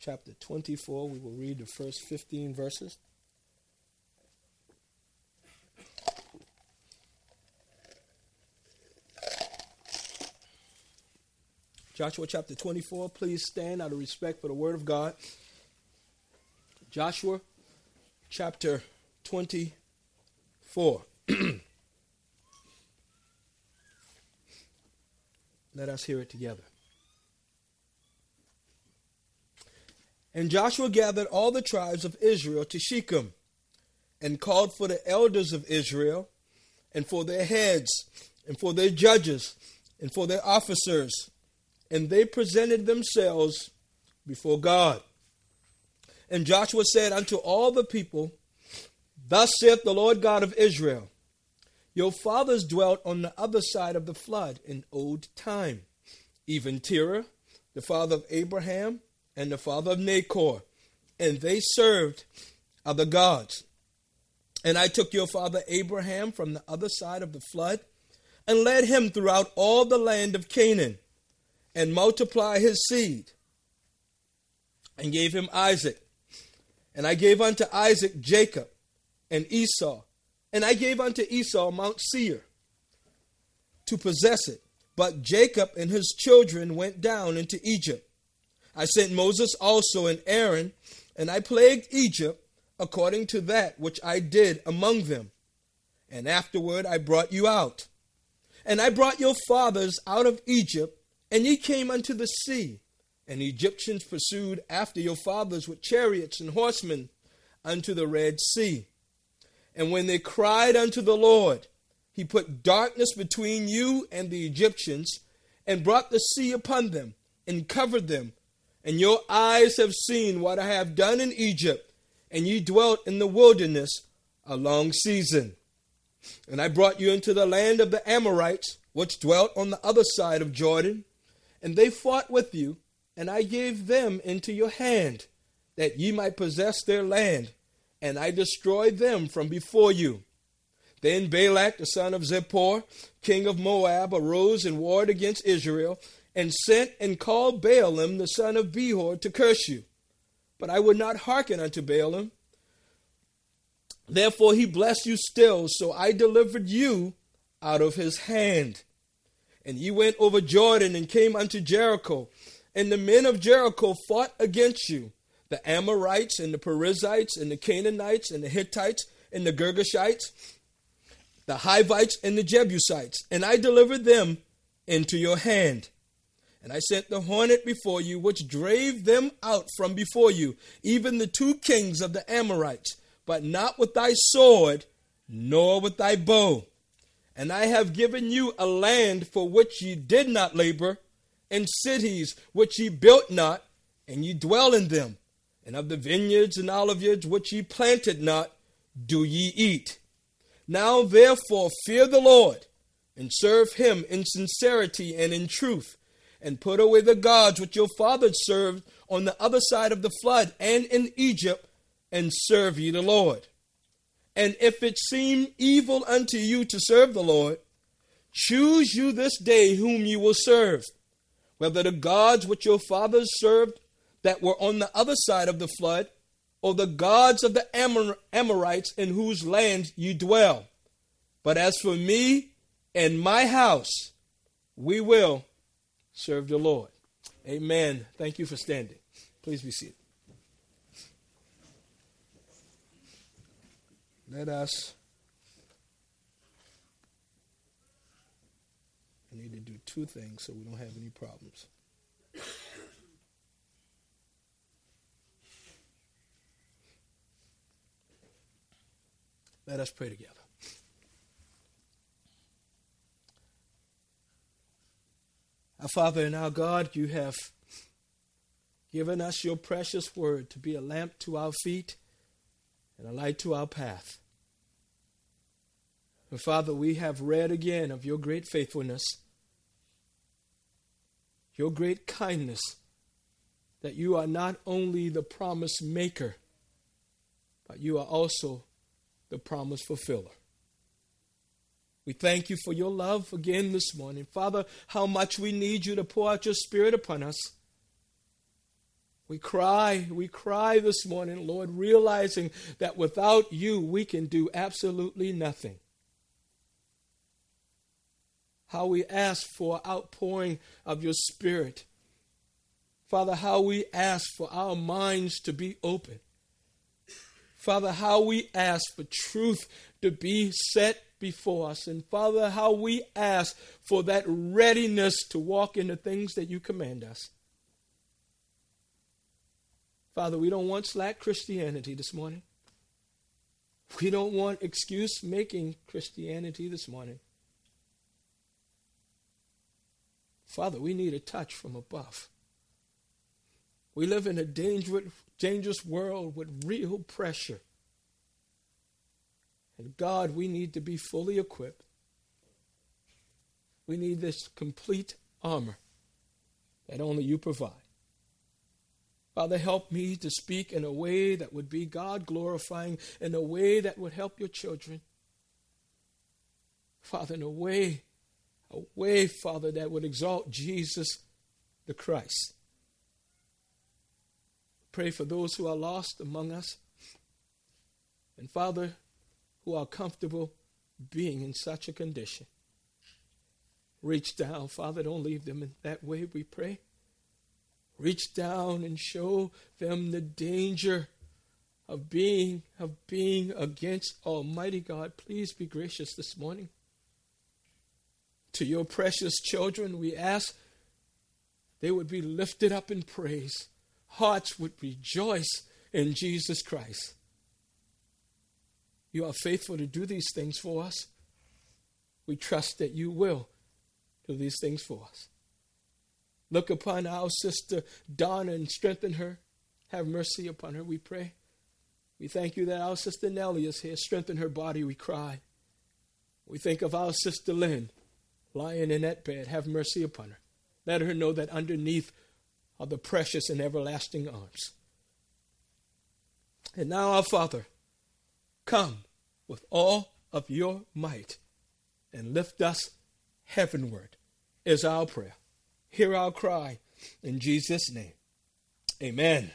chapter 24. We will read the first 15 verses. Joshua chapter 24, please stand out of respect for the word of God. Joshua chapter 24. Let us hear it together. And Joshua gathered all the tribes of Israel to Shechem, and called for the elders of Israel, and for their heads, and for their judges, and for their officers. And they presented themselves before God. And Joshua said unto all the people, Thus saith the Lord God of Israel, Your fathers dwelt on the other side of the flood in old time, even Terah, the father of Abraham, and the father of Nachor, and they served other gods. And I took your father Abraham from the other side of the flood, and led him throughout all the land of Canaan, and multiplied his seed, and gave him Isaac. And I gave unto Isaac Jacob and Esau, and I gave unto Esau Mount Seir to possess it. But Jacob and his children went down into Egypt. I sent Moses also and Aaron, and I plagued Egypt according to that which I did among them. And afterward I brought you out. And I brought your fathers out of Egypt, and ye came unto the sea. And the Egyptians pursued after your fathers with chariots and horsemen unto the Red Sea. And when they cried unto the Lord, he put darkness between you and the Egyptians, and brought the sea upon them, and covered them. And your eyes have seen what I have done in Egypt, and ye dwelt in the wilderness a long season. And I brought you into the land of the Amorites, which dwelt on the other side of Jordan, and they fought with you, and I gave them into your hand, that ye might possess their land, and I destroyed them from before you. Then Balak the son of Zippor, king of Moab, arose and warred against Israel, and sent and called Balaam the son of Beor to curse you. But I would not hearken unto Balaam. Therefore he blessed you still, so I delivered you out of his hand. And ye went over Jordan and came unto Jericho, and the men of Jericho fought against you, the Amorites and the Perizzites and the Canaanites and the Hittites and the Girgashites, the Hivites and the Jebusites, and I delivered them into your hand. And I sent the hornet before you, which drave them out from before you, even the two kings of the Amorites, but not with thy sword, nor with thy bow. And I have given you a land for which ye did not labor, and cities which ye built not, and ye dwell in them. And of the vineyards and oliveyards which ye planted not, do ye eat. Now therefore fear the Lord, and serve him in sincerity and in truth, and put away the gods which your fathers served on the other side of the flood and in Egypt, and serve ye the Lord. And if it seem evil unto you to serve the Lord, choose you this day whom you will serve, whether the gods which your fathers served that were on the other side of the flood, or the gods of the Amorites in whose land you dwell. But as for me and my house, we will serve the Lord. Amen. Thank you for standing. Please be seated. I need to do two things so we don't have any problems. Let us pray together. Our Father and our God, you have given us your precious word to be a lamp to our feet and a light to our path. And Father, we have read again of your great faithfulness, your great kindness, that you are not only the promise maker, but you are also the promise fulfiller. We thank you for your love again this morning. Father, how much we need you to pour out your Spirit upon us. We cry this morning, Lord, realizing that without you, we can do absolutely nothing. How we ask for outpouring of your Spirit. Father, how we ask for our minds to be open. Father, how we ask for truth to be set before us. And Father, how we ask for that readiness to walk in the things that you command us. Father, we don't want slack Christianity this morning. We don't want excuse-making Christianity this morning. Father, we need a touch from above. We live in a dangerous world with real pressure. And God, we need to be fully equipped. We need this complete armor that only you provide. Father, help me to speak in a way that would be God-glorifying, in a way that would help your children. Father, in a way, Father, that would exalt Jesus the Christ. Pray for those who are lost among us. And Father, who are comfortable being in such a condition. Reach down, Father, don't leave them in that way, we pray. Reach down and show them the danger of being against Almighty God. Please be gracious this morning. To your precious children, we ask they would be lifted up in praise. Hearts would rejoice in Jesus Christ. You are faithful to do these things for us. We trust that you will do these things for us. Look upon our sister Donna and strengthen her. Have mercy upon her, we pray. We thank you that our sister Nellie is here. Strengthen her body, we cry. We think of our sister Lynn lying in that bed. Have mercy upon her. Let her know that underneath are the precious and everlasting arms. And now, our Father, come with all of your might and lift us heavenward is our prayer. Hear our cry in Jesus' name. Amen.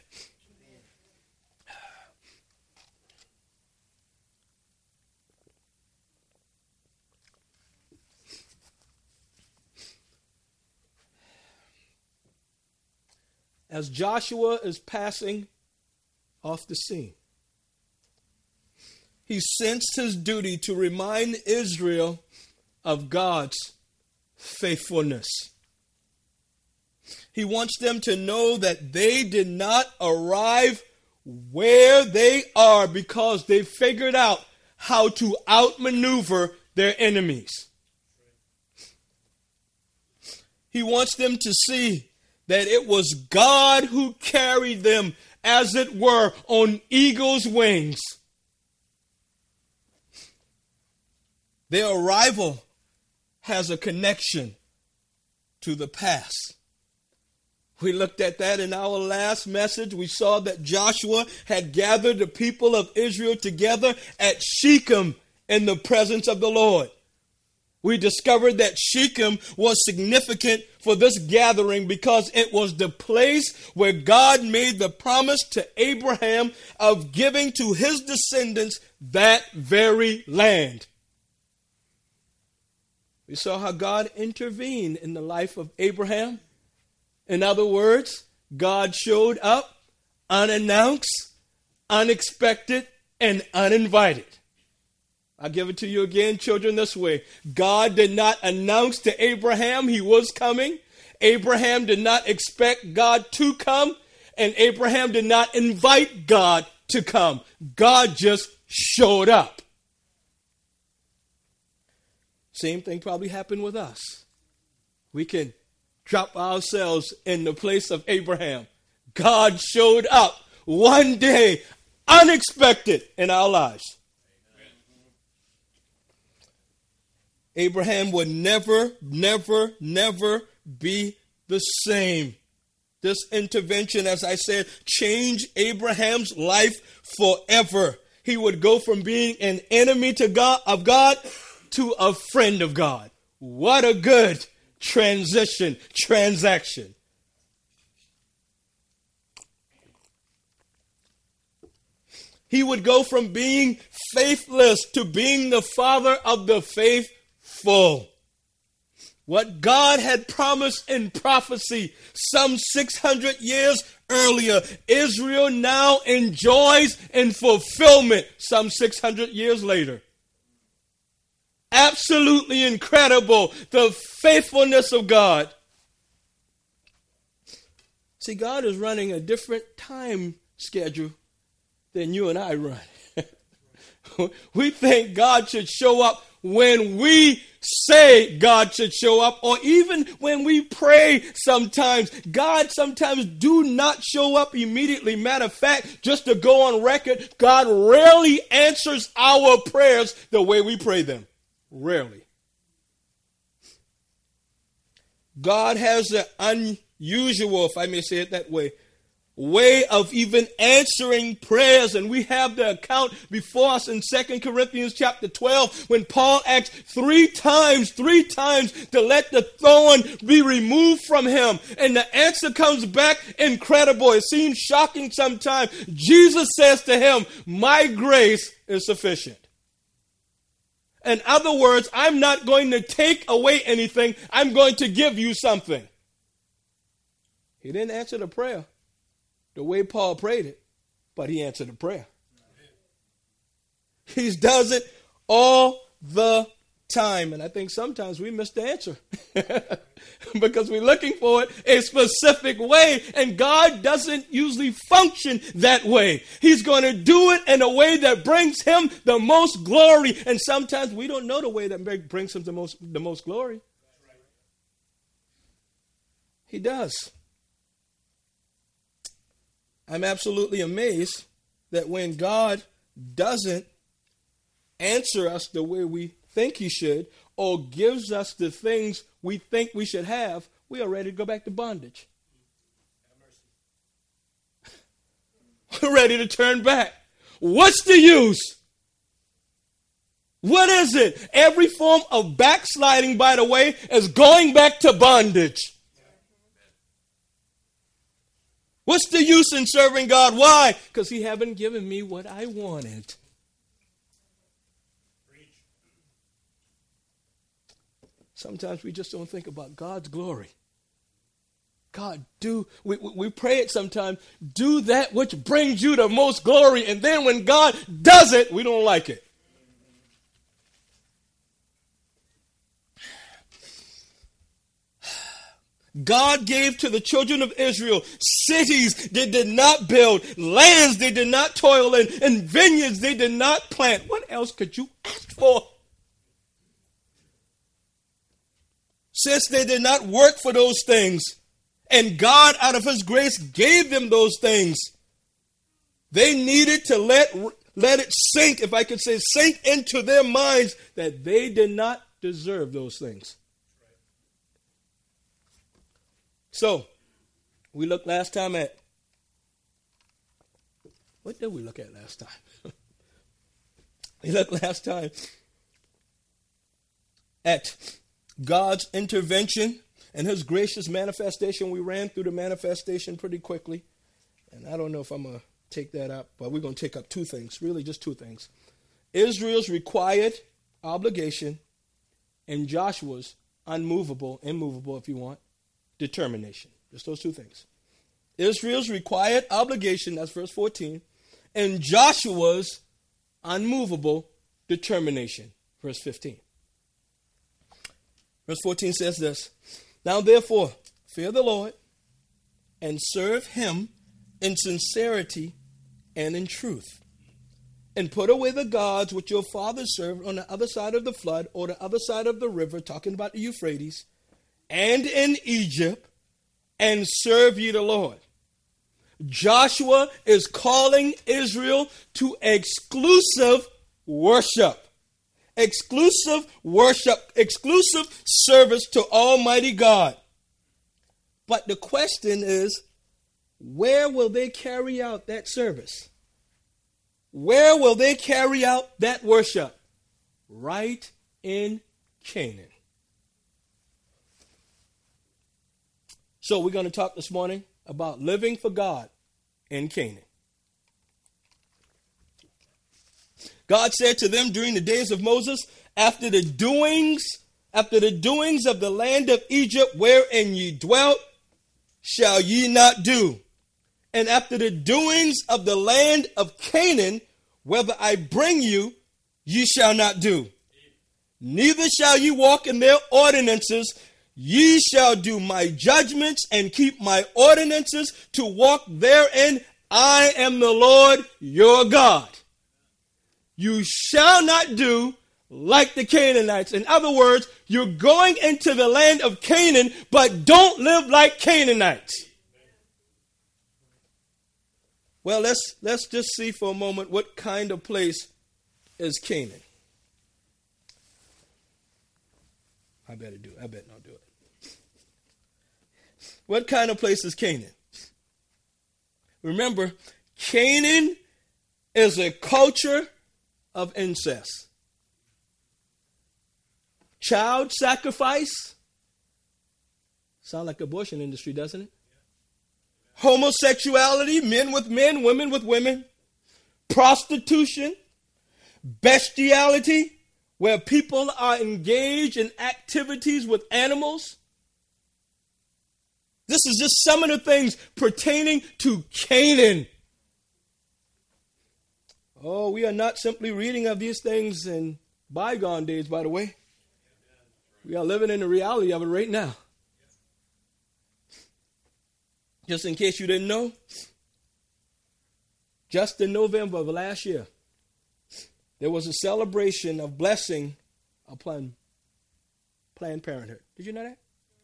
As Joshua is passing off the scene, he sensed his duty to remind Israel of God's faithfulness. He wants them to know that they did not arrive where they are because they figured out how to outmaneuver their enemies. He wants them to see that it was God who carried them, as it were, on eagle's wings. Their arrival has a connection to the past. We looked at that in our last message. We saw that Joshua had gathered the people of Israel together at Shechem in the presence of the Lord. We discovered that Shechem was significant for this gathering because it was the place where God made the promise to Abraham of giving to his descendants that very land. We saw how God intervened in the life of Abraham. In other words, God showed up unannounced, unexpected, and uninvited. I'll give it to you again, children, this way. God did not announce to Abraham he was coming. Abraham did not expect God to come. And Abraham did not invite God to come. God just showed up. Same thing probably happened with us. We can drop ourselves in the place of Abraham. God showed up one day, unexpected in our lives. Abraham would never be the same. This intervention, as I said, changed Abraham's life forever. He would go from being an enemy to God to a friend of God. What a good transaction. He would go from being faithless to being the father of the faithful. What God had promised in prophecy some 600 years earlier, Israel now enjoys in fulfillment some 600 years later. Absolutely incredible, the faithfulness of God. See, God is running a different time schedule than you and I run. We think God should show up when we say God should show up, or even when we pray sometimes. God sometimes do not show up immediately. Matter of fact, just to go on record, God rarely answers our prayers the way we pray them. Rarely. God has an unusual, if I may say it that way of even answering prayers. And we have the account before us in 2 Corinthians chapter 12 when Paul asked three times to let the thorn be removed from him. And the answer comes back incredible. It seems shocking sometimes. Jesus says to him, "My grace is sufficient." In other words, I'm not going to take away anything. I'm going to give you something. He didn't answer the prayer the way Paul prayed it, but he answered the prayer. He does it all the time. And I think sometimes we miss the answer because we're looking for it a specific way, and God doesn't usually function that way. He's going to do it in a way that brings him the most glory, and sometimes we don't know the way that brings him the most glory. He does. I'm absolutely amazed that when God doesn't answer us the way we think he should, or gives us the things we think we should have, we are ready to go back to bondage. We're ready to turn back. What's the use? What is it? Every form of backsliding, by the way, is going back to bondage. What's the use in serving God? Why? Because he haven't given me what I wanted. Sometimes we just don't think about God's glory. God, we pray it sometimes, do that which brings you the most glory. And then when God does it, we don't like it. God gave to the children of Israel cities they did not build, lands they did not toil in, and vineyards they did not plant. What else could you ask for? Since they did not work for those things, and God out of his grace gave them those things, they needed to let it sink, if I could say, sink into their minds that they did not deserve those things. So, we looked last time at, what did we look at last time? We looked last time at God's intervention and his gracious manifestation. We ran through the manifestation pretty quickly. And I don't know if I'm going to take that up, but we're going to take up two things, really just two things. Israel's required obligation and Joshua's immovable if you want, determination. Just those two things. Israel's required obligation, that's verse 14, and Joshua's unmovable determination, verse 15. Verse 14 says this, "Now therefore, fear the Lord and serve him in sincerity and in truth, and put away the gods which your fathers served on the other side of the flood, or the other side of the river," talking about the Euphrates, "and in Egypt, and serve ye the Lord." Joshua is calling Israel to exclusive worship. Exclusive worship, exclusive service to Almighty God. But the question is, where will they carry out that service? Where will they carry out that worship? Right in Canaan. So we're going to talk this morning about living for God in Canaan. God said to them during the days of Moses, after the doings of the land of Egypt wherein ye dwelt, shall ye not do. And after the doings of the land of Canaan, whether I bring you, ye shall not do. Neither shall ye walk in their ordinances. Ye shall do my judgments and keep my ordinances to walk therein. I am the Lord your God. You shall not do like the Canaanites. In other words, you're going into the land of Canaan, but don't live like Canaanites. Well, let's just see for a moment what kind of place is Canaan. I better not do it. What kind of place is Canaan? Remember, Canaan is a culture of incest. Child sacrifice. Sound like abortion industry, doesn't it? Homosexuality, men with men, women with women. Prostitution. Bestiality, where people are engaged in activities with animals. This is just some of the things pertaining to Canaan. Oh, we are not simply reading of these things in bygone days, by the way. We are living in the reality of it right now. Just in case you didn't know, just in November of last year, there was a celebration of blessing upon Planned Parenthood. Did you know that?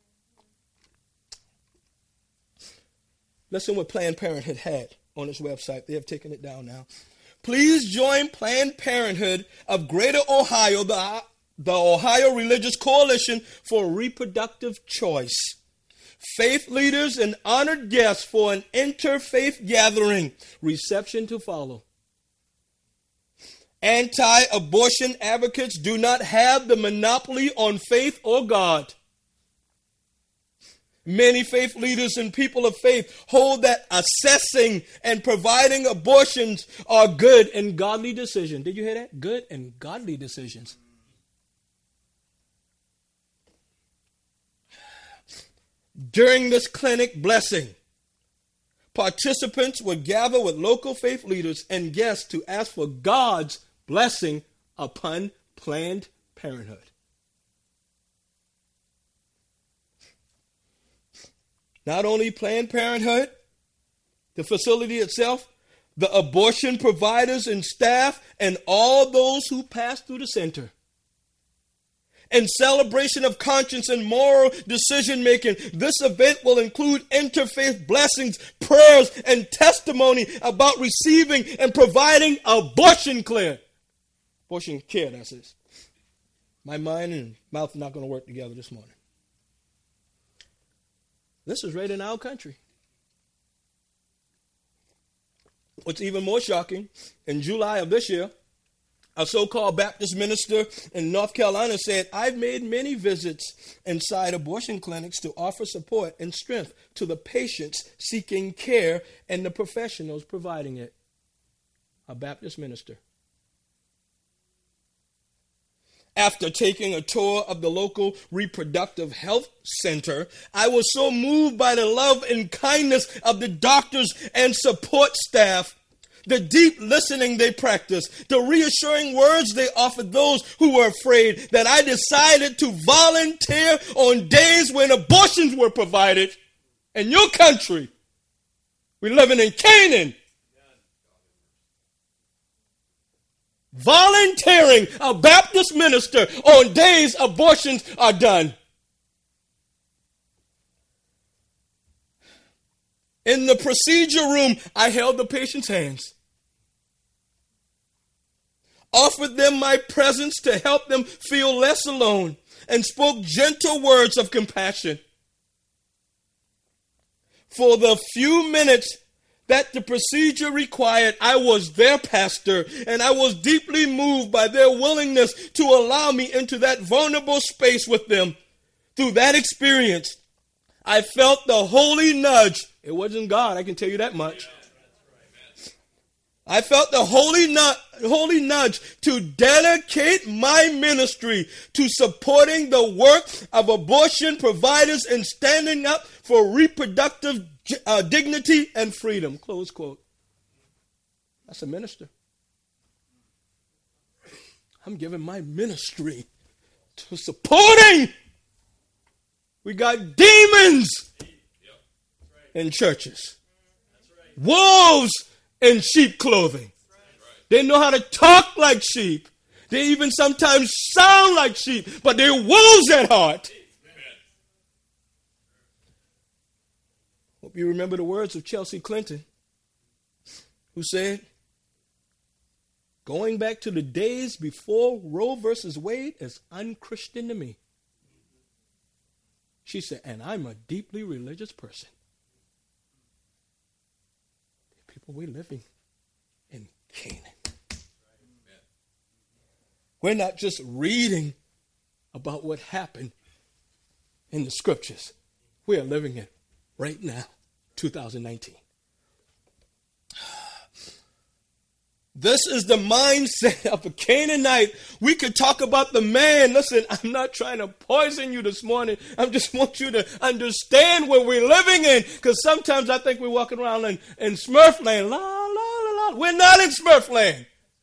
Listen what Planned Parenthood had on its website. They have taken it down now. Please join Planned Parenthood of Greater Ohio, the Ohio Religious Coalition for Reproductive Choice. Faith leaders and honored guests for an interfaith gathering. Reception to follow. Anti-abortion advocates do not have the monopoly on faith or God. Many faith leaders and people of faith hold that assessing and providing abortions are good and godly decisions. Did you hear that? Good and godly decisions. During this clinic blessing, participants would gather with local faith leaders and guests to ask for God's blessing upon Planned Parenthood. Not only Planned Parenthood, the facility itself, the abortion providers and staff, and all those who pass through the center. In celebration of conscience and moral decision making, this event will include interfaith blessings, prayers, and testimony about receiving and providing abortion care. Abortion care, that's it. My mind and mouth are not going to work together this morning. This is right in our country. What's even more shocking, in July of this year, a so-called Baptist minister in North Carolina said, I've made many visits inside abortion clinics to offer support and strength to the patients seeking care and the professionals providing it. A Baptist minister. After taking a tour of the local reproductive health center, I was so moved by the love and kindness of the doctors and support staff, the deep listening they practiced, the reassuring words they offered those who were afraid, that I decided to volunteer on days when abortions were provided in your country. We're living in Canaan. Volunteering a Baptist minister on days abortions are done. In the procedure room, I held the patient's hands, offered them my presence to help them feel less alone, and spoke gentle words of compassion. For the few minutes that the procedure required, I was their pastor, and I was deeply moved by their willingness to allow me into that vulnerable space with them. Through that experience, I felt the holy nudge. It wasn't God, I can tell you that much. I felt the holy nudge to dedicate my ministry to supporting the work of abortion providers and standing up for reproductive dignity and freedom. Close quote. That's a minister. I'm giving my ministry to supporting. We got demons in churches. Wolves in sheep clothing. They know how to talk like sheep. They even sometimes sound like sheep, but they're wolves at heart. Hope you remember the words of Chelsea Clinton, who said, going back to the days before Roe versus Wade is unchristian to me. She said, and I'm a deeply religious person. People, we're living in Canaan. We're not just reading about what happened in the scriptures. We are living it right now, 2019. This is the mindset of a Canaanite. We could talk about the man. Listen, I'm not trying to poison you this morning. I just want you to understand where we're living in. Because sometimes I think we're walking around in Smurfland. La, la, la, la. We're not in Smurfland.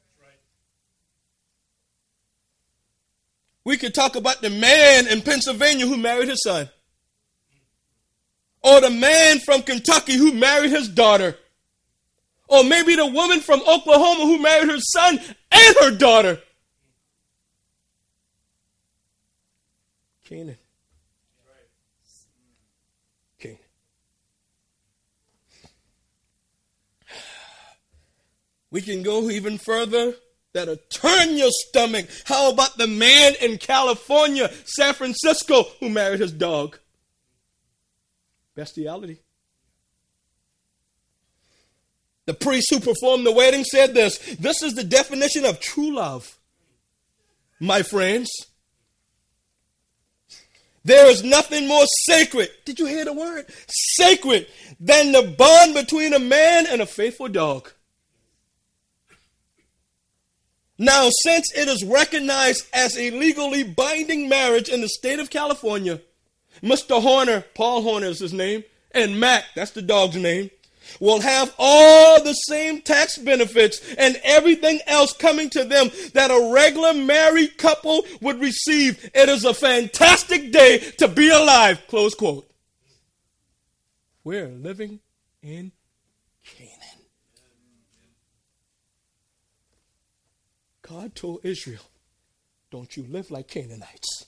We could talk about the man in Pennsylvania who married his son. Or the man from Kentucky who married his daughter. Or maybe the woman from Oklahoma who married her son and her daughter. Canaan. Canaan. We can go even further. That'll turn your stomach. How about the man in California, San Francisco, who married his dog? Bestiality. The priest who performed the wedding said this. This is the definition of true love, my friends. There is nothing more sacred. Did you hear the word? Sacred than the bond between a man and a faithful dog. Now, since it is recognized as a legally binding marriage in the state of California, Mr. Horner, Paul Horner is his name, and Mac, that's the dog's name, will have all the same tax benefits and everything else coming to them that a regular married couple would receive. It is a fantastic day to be alive. Close quote. We're living in Canaan. God told Israel, don't you live like Canaanites.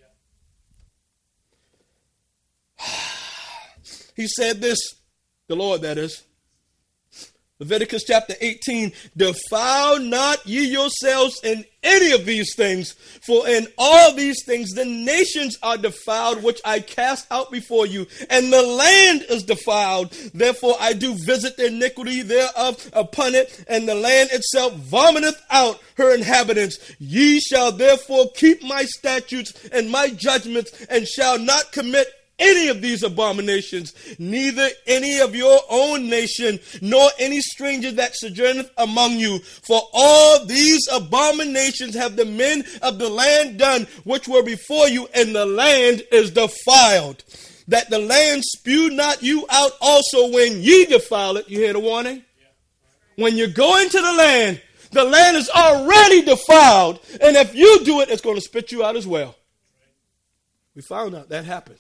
He said this, the Lord that is, Leviticus chapter 18, defile not ye yourselves in any of these things, for in all these things the nations are defiled, which I cast out before you, and the land is defiled. Therefore I do visit the iniquity thereof upon it, and the land itself vomiteth out her inhabitants. Ye shall therefore keep my statutes and my judgments, and shall not commit any of these abominations, neither any of your own nation, nor any stranger that sojourneth among you. For all these abominations have the men of the land done, which were before you, and the land is defiled. That the land spew not you out also when ye defile it. You hear the warning? When you go into the land is already defiled, and if you do it, it's going to spit you out as well. We found out that happened.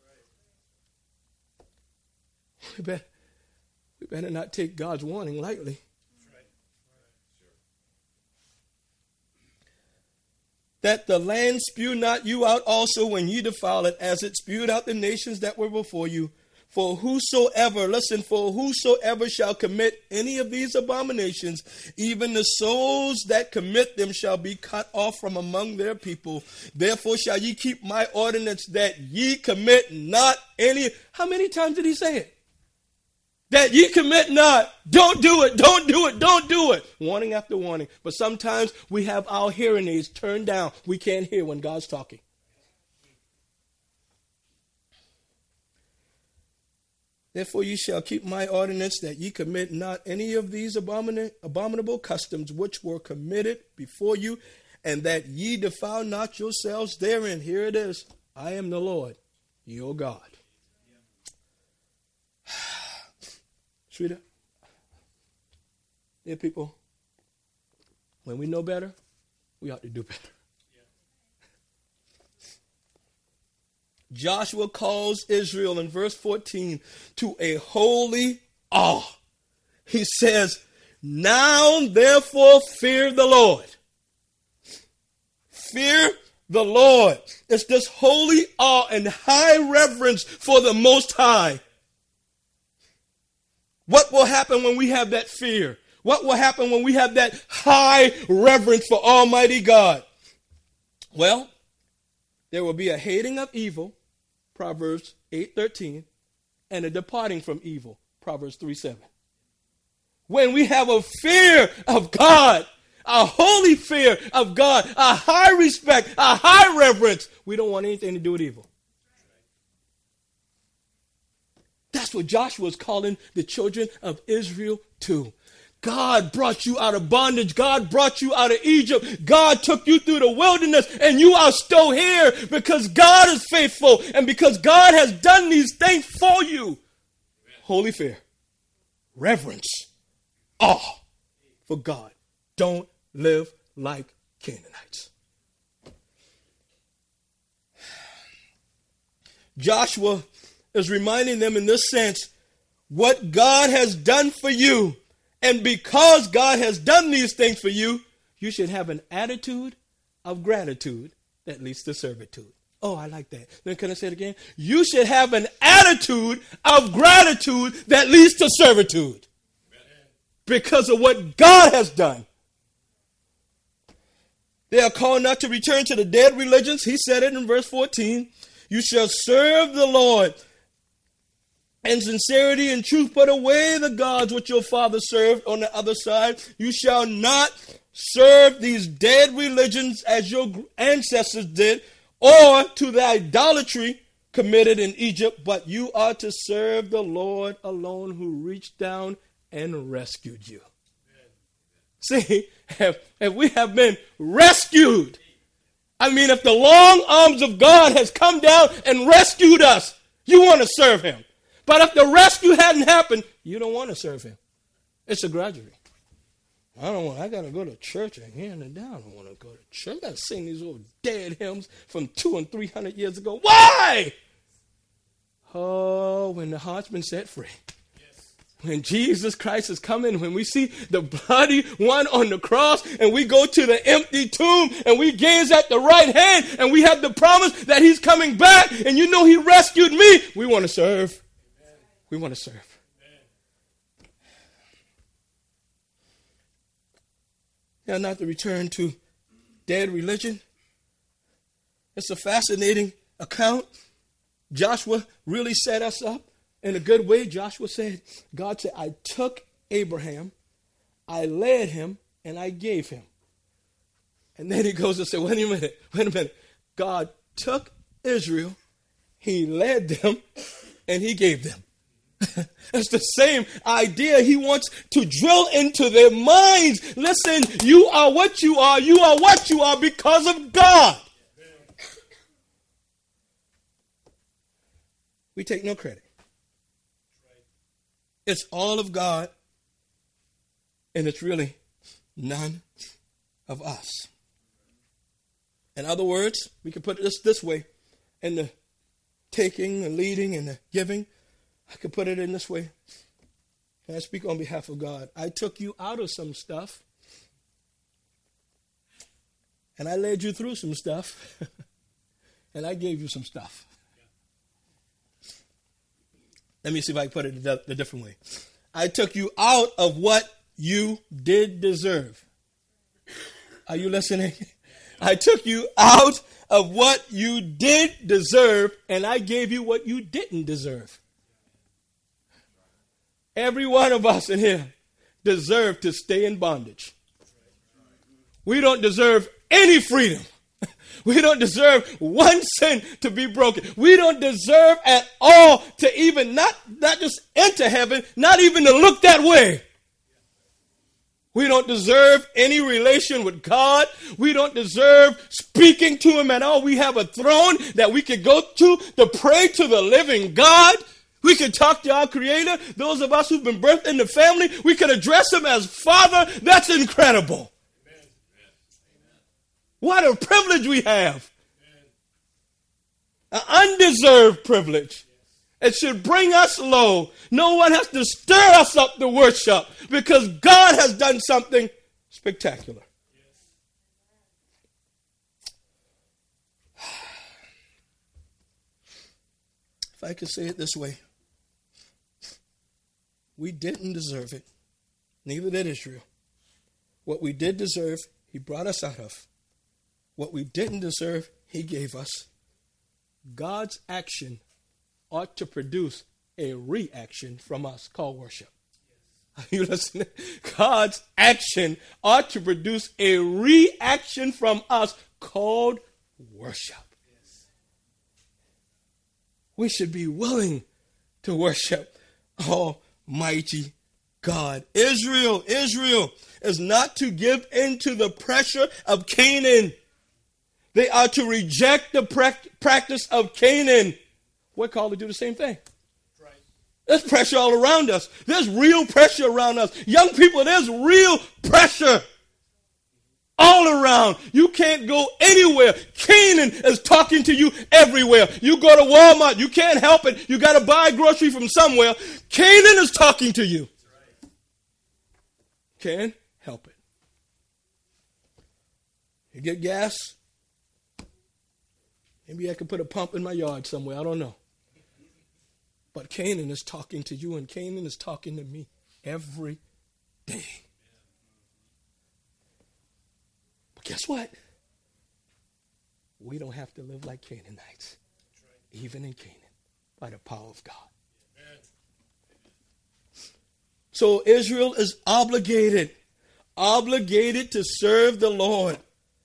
We better not take God's warning lightly. That the land spew not you out also when ye defile it, as it spewed out the nations that were before you. For whosoever shall commit any of these abominations, even the souls that commit them shall be cut off from among their people. Therefore shall ye keep my ordinance, that ye commit not any. How many times did he say it? That ye commit not. Don't do it. Don't do it. Don't do it. Warning after warning. But sometimes we have our hearing aids turned down. We can't hear when God's talking. Therefore ye shall keep my ordinance, that ye commit not any of these abominable customs which were committed before you, and that ye defile not yourselves therein. Here it is. I am the Lord, your God. Sweetheart, dear people, when we know better, we ought to do better. Joshua calls Israel in verse 14 to a holy awe. He says, now therefore fear the Lord. Fear the Lord. It's this holy awe and high reverence for the Most High. What will happen when we have that fear? What will happen when we have that high reverence for Almighty God? Well, there will be a hating of evil, Proverbs 8:13, and a departing from evil, Proverbs 3:7. When we have a fear of God, a holy fear of God, a high respect, a high reverence, we don't want anything to do with evil. That's what Joshua is calling the children of Israel to. God brought you out of bondage. God brought you out of Egypt. God took you through the wilderness, and you are still here because God is faithful and because God has done these things for you. Amen. Holy fear, reverence, awe for God. Don't live like Canaanites. Joshua is reminding them in this sense what God has done for you. And because God has done these things for you, you should have an attitude of gratitude that leads to servitude. Oh, I like that. Then can I say it again? You should have an attitude of gratitude that leads to servitude. Amen. Because of what God has done. They are called not to return to the dead religions. He said it in verse 14. You shall serve the Lord in sincerity and truth, put away the gods which your father served on the other side. You shall not serve these dead religions as your ancestors did, or to the idolatry committed in Egypt, but you are to serve the Lord alone, who reached down and rescued you. See, if we have been rescued, I mean, if the long arms of God has come down and rescued us, you want to serve him. But if the rescue hadn't happened, you don't want to serve him. It's a graduate. I got to go to church and hand it down. I don't want to go to church. I got to sing these old dead hymns from 200 and 300 years ago. Why? Oh, when the heart's been set free. Yes. When Jesus Christ is coming, when we see the bloody one on the cross and we go to the empty tomb and we gaze at the right hand and we have the promise that he's coming back and you know he rescued me, we want to serve. We want to serve. Now, not to return to dead religion. It's a fascinating account. Joshua really set us up in a good way. Joshua said, God said, I took Abraham, I led him, and I gave him. And then he goes and said, wait a minute. God took Israel, he led them, and he gave them. It's the same idea. He wants to drill into their minds. Listen, you are what you are. You are what you are because of God. We take no credit. It's all of God, and it's really none of us. In other words, we can put it this way. In the taking, the leading, and the giving, I could put it in this way. And I speak on behalf of God. I took you out of some stuff. And I led you through some stuff. And I gave you some stuff. Let me see if I can put it a different way. I took you out of what you did deserve. Are you listening? I took you out of what you did deserve, and I gave you what you didn't deserve. Every one of us in here deserve to stay in bondage. We don't deserve any freedom. We don't deserve one sin to be broken. We don't deserve at all to even not just enter heaven, not even to look that way. We don't deserve any relation with God. We don't deserve speaking to him at all. We have a throne that we could go to pray to the living God. We could talk to our Creator. Those of us who've been birthed in the family, we could address him as Father. That's incredible. Amen. What a privilege we have. Amen. An undeserved privilege. It should bring us low. No one has to stir us up to worship because God has done something spectacular. If I could say it this way, we didn't deserve it. Neither did Israel. What we did deserve, he brought us out of. What we didn't deserve, he gave us. God's action ought to produce a reaction from us called worship. Yes. Are you listening? God's action ought to produce a reaction from us called worship. Yes. We should be willing to worship Almighty God. Israel is not to give in to the pressure of Canaan. They are to reject the practice of Canaan. We're called to do the same thing. Right. There's pressure all around us. There's real pressure around us. Young people, there's real pressure all around. You can't go anywhere. Canaan is talking to you everywhere. You go to Walmart. You can't help it. You got to buy grocery from somewhere. Canaan is talking to you. Right. Can't help it. You get gas? Maybe I could put a pump in my yard somewhere. I don't know. But Canaan is talking to you, and Canaan is talking to me every day. But guess what? We don't have to live like Canaanites, even in Canaan, by the power of God. So Israel is obligated to serve the Lord.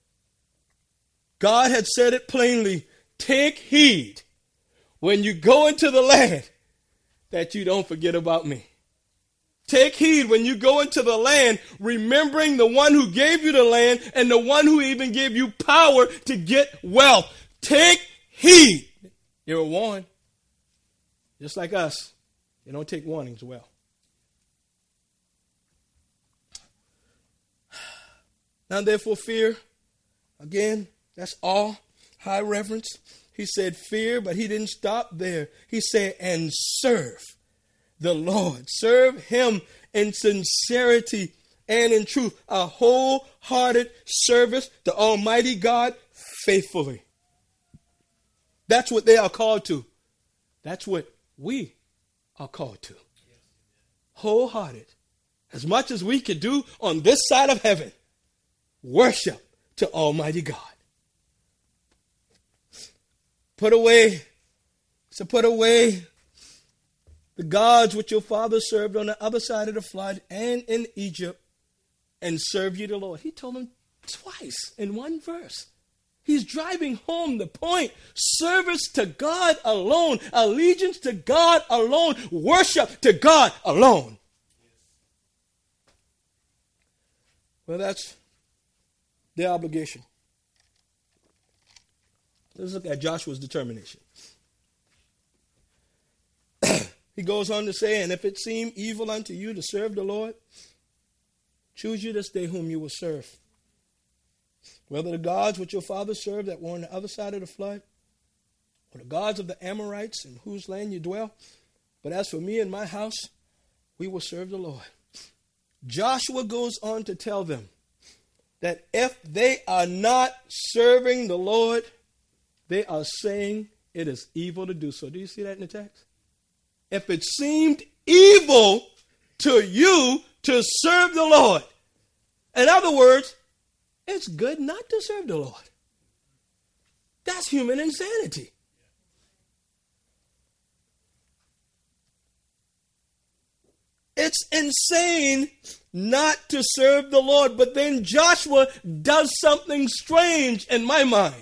God had said it plainly, take heed when you go into the land that you don't forget about me. Take heed when you go into the land, remembering the one who gave you the land and the one who even gave you power to get wealth. Take heed. You were warned. Just like us. You don't take warnings well. Now therefore fear. Again, that's all. High reverence. He said fear, but he didn't stop there. He said, and serve the Lord. Serve him in sincerity and in truth. A wholehearted service to Almighty God faithfully. That's what they are called to. That's what we are called to. Wholehearted. As much as we can do on this side of heaven. Worship to Almighty God. Put away the gods which your father served on the other side of the flood and in Egypt, and serve ye the Lord. He told them twice in one verse. He's driving home the point. Service to God alone. Allegiance to God alone. Worship to God alone. Well, that's the obligation. Let's look at Joshua's determination. He goes on to say, and if it seem evil unto you to serve the Lord, choose you this day whom you will serve. Whether the gods which your fathers served that were on the other side of the flood, or the gods of the Amorites in whose land you dwell. But as for me and my house, we will serve the Lord. Joshua goes on to tell them that if they are not serving the Lord, they are saying it is evil to do so. Do you see that in the text? If it seemed evil to you to serve the Lord. In other words, it's good not to serve the Lord. That's human insanity. It's insane not to serve the Lord. But then Joshua does something strange in my mind.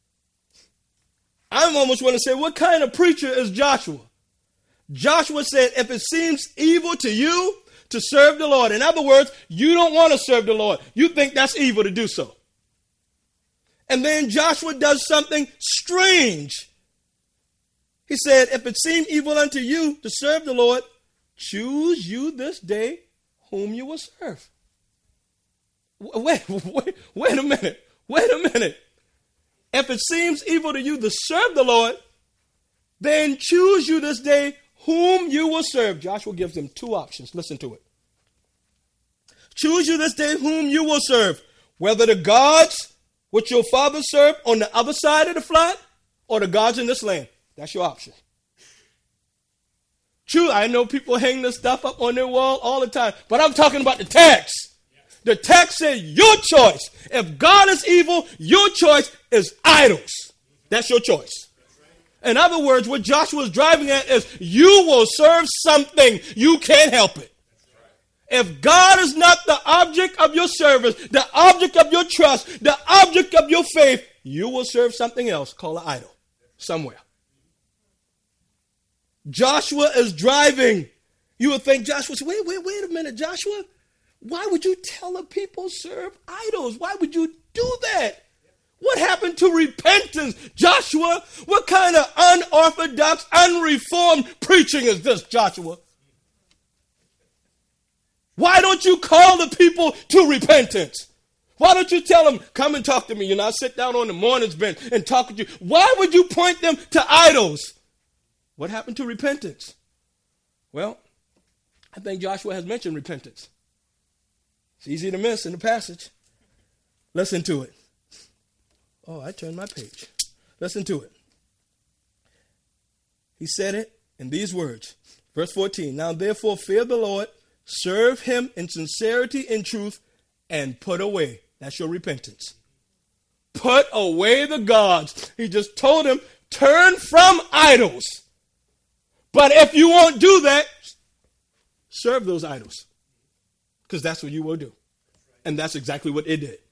I almost want to say, what kind of preacher is Joshua? Joshua said, if it seems evil to you to serve the Lord. In other words, you don't want to serve the Lord. You think that's evil to do so. And then Joshua does something strange. He said, if it seem evil unto you to serve the Lord, choose you this day whom you will serve. Wait a minute. Wait a minute. If it seems evil to you to serve the Lord, then choose you this day whom you will serve. Joshua gives them two options. Listen to it. Choose you this day whom you will serve, whether the gods which your fathers served on the other side of the flood or the gods in this land. That's your option. True, I know people hang this stuff up on their wall all the time, but I'm talking about the text. The text said your choice. If God is evil, your choice is idols. That's your choice. In other words, what Joshua is driving at is you will serve something. You can't help it. If God is not the object of your service, the object of your trust, the object of your faith, you will serve something else called an idol somewhere. Joshua is driving. You would think Joshua said, wait a minute, Joshua. Why would you tell the people serve idols? Why would you do that? What happened to repentance? Joshua, what kind of unorthodox, unreformed preaching is this, Joshua? Why don't you call the people to repentance? Why don't you tell them, come and talk to me? I sit down on the morning's bench and talk with you. Why would you point them to idols? What happened to repentance? Well, I think Joshua has mentioned repentance. It's easy to miss in the passage. Listen to it. Oh, I turned my page. Listen to it. He said it in these words. Verse 14. Now therefore fear the Lord, serve him in sincerity and truth, and put away. That's your repentance. Put away the gods. He just told him, turn from idols. But if you won't do that, serve those idols. Because that's what you will do. And that's exactly what it did.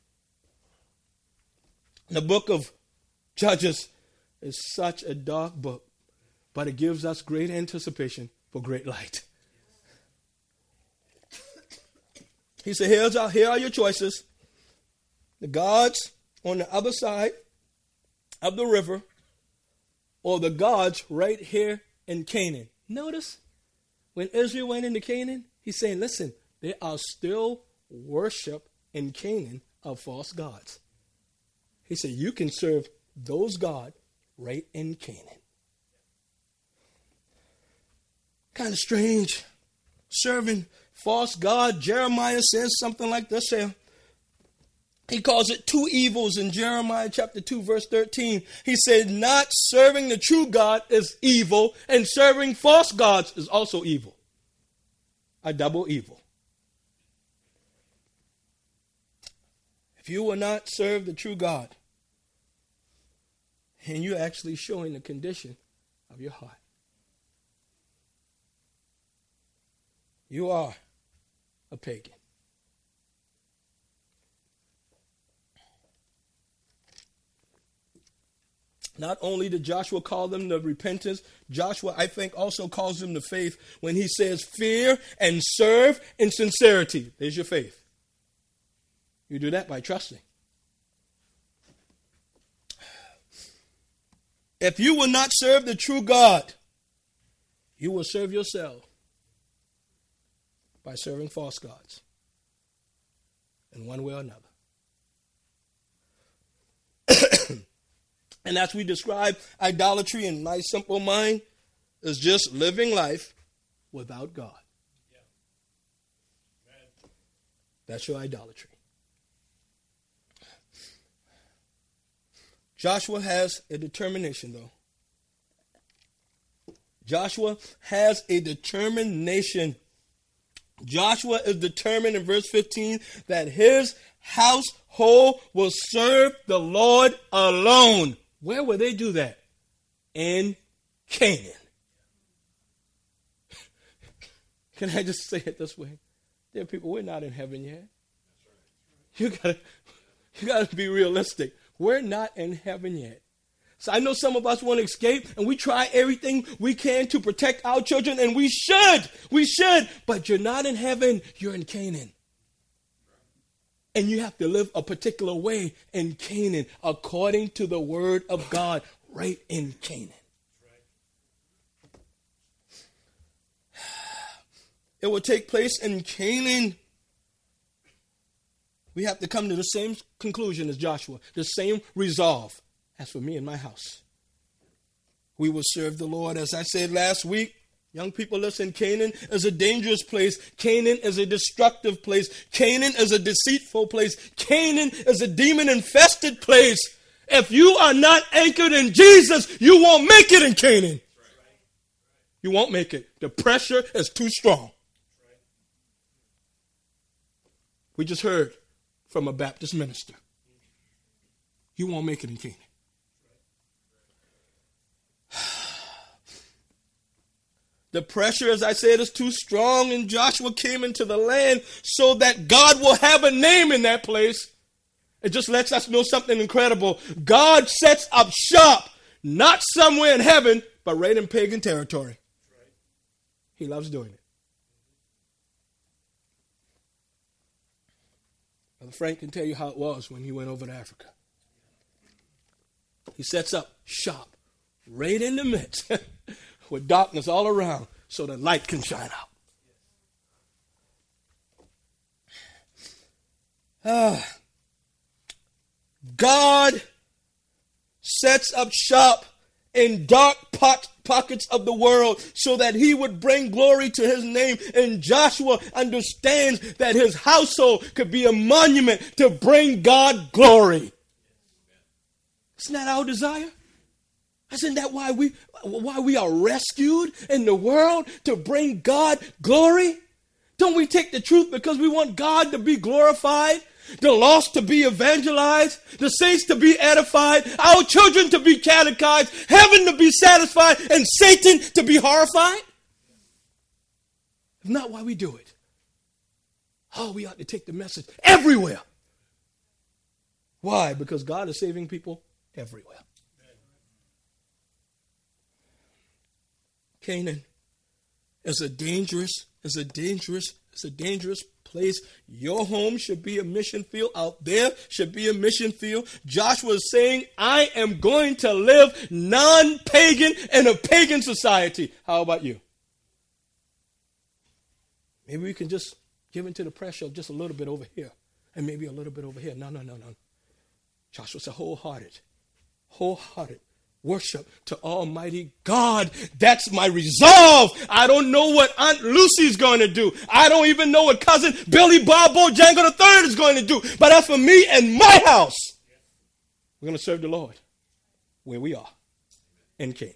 The book of Judges is such a dark book, but it gives us great anticipation for great light. He said, here are your choices. The gods on the other side of the river, or the gods right here in Canaan. Notice when Israel went into Canaan, he's saying, listen, there are still worship in Canaan of false gods. He said, you can serve those gods right in Canaan. Kind of strange. Serving false God. Jeremiah says something like this here. He calls it two evils in Jeremiah chapter 2, verse 13. He said, not serving the true God is evil, and serving false gods is also evil. A double evil. If you will not serve the true God, and you're actually showing the condition of your heart. You are a pagan. Not only did Joshua call them to repentance, Joshua, I think, also calls them to faith when he says fear and serve in sincerity. There's your faith. You do that by trusting. If you will not serve the true God, you will serve yourself by serving false gods in one way or another. And as we describe idolatry in my simple mind, is just living life without God. Yeah. That's your idolatry. Joshua has a determination, though. Joshua has a determination. Joshua is determined in verse 15 that his household will serve the Lord alone. Where will they do that? In Canaan. Can I just say it this way? There are people, we're not in heaven yet. You gotta be realistic. We're not in heaven yet. So I know some of us want to escape, and we try everything we can to protect our children, and we should, but you're not in heaven, you're in Canaan. And you have to live a particular way in Canaan, according to the word of God, right in Canaan. It will take place in Canaan. We have to come to the same conclusion as Joshua, the same resolve. As for me and my house, we will serve the Lord. As I said last week, young people, listen, Canaan is a dangerous place. Canaan is a destructive place. Canaan is a deceitful place. Canaan is a demon-infested place. If you are not anchored in Jesus, you won't make it in Canaan. You won't make it. The pressure is too strong. We just heard from a Baptist minister. You won't make it in Canaan. The pressure, as I said, is too strong, and Joshua came into the land so that God will have a name in that place. It just lets us know something incredible. God sets up shop, not somewhere in heaven, but right in pagan territory. He loves doing it. Brother Frank can tell you how it was when he went over to Africa. He sets up shop right in the midst with darkness all around so the light can shine out. God sets up shop in dark pockets of the world so that he would bring glory to his name. And Joshua understands that his household could be a monument to bring God glory. Isn't that our desire? Isn't that why we are rescued in the world, to bring God glory? Don't we take the truth because we want God to be glorified, the lost to be evangelized, the saints to be edified, our children to be catechized, heaven to be satisfied, and Satan to be horrified? If not, why we do it? Oh, we ought to take the message everywhere. Why? Because God is saving people everywhere. Canaan is a dangerous place. Your home should be a mission field. Out there should be a mission field. Joshua is saying, I am going to live non-pagan in a pagan society. How about you? Maybe we can just give into the pressure of just a little bit over here and maybe a little bit over here. No. Joshua said wholehearted worship to Almighty God. That's my resolve. I don't know what Aunt Lucy's going to do. I don't even know what cousin Billy Bob Bojangles III is going to do. But as for me and my house, we're going to serve the Lord where we are, in Canaan.